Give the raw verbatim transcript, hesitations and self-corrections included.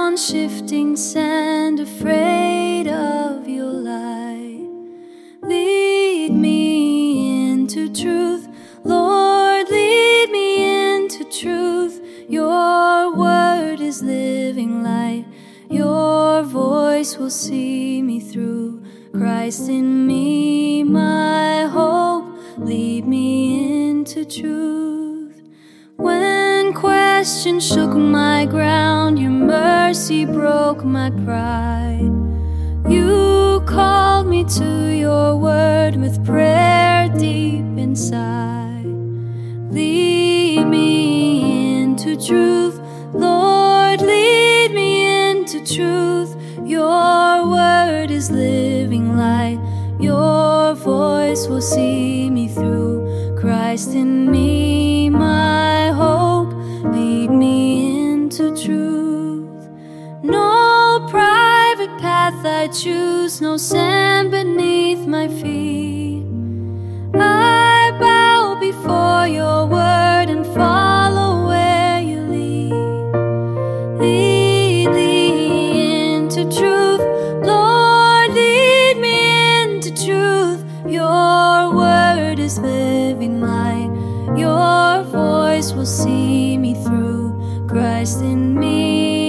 on shifting sand, afraid of your light. Lead me into truth, Lord, lead me into truth. Your word is living light, your voice will see me through. Christ in me, my hope, lead me into truth. When questions shook my ground, your mercy broke my pride. You called me to your word with prayer deep inside. Lead me into truth, Lord, lead me into truth. Your word is living light, your voice will see me through. Christ in me, my hope, lead me into truth. No private path I choose, no sand beneath my feet. I bow before your word and follow where you lead. Lead, lead into truth, Lord, lead me into truth. Your word is living light, your voice will see me through. Christ in me,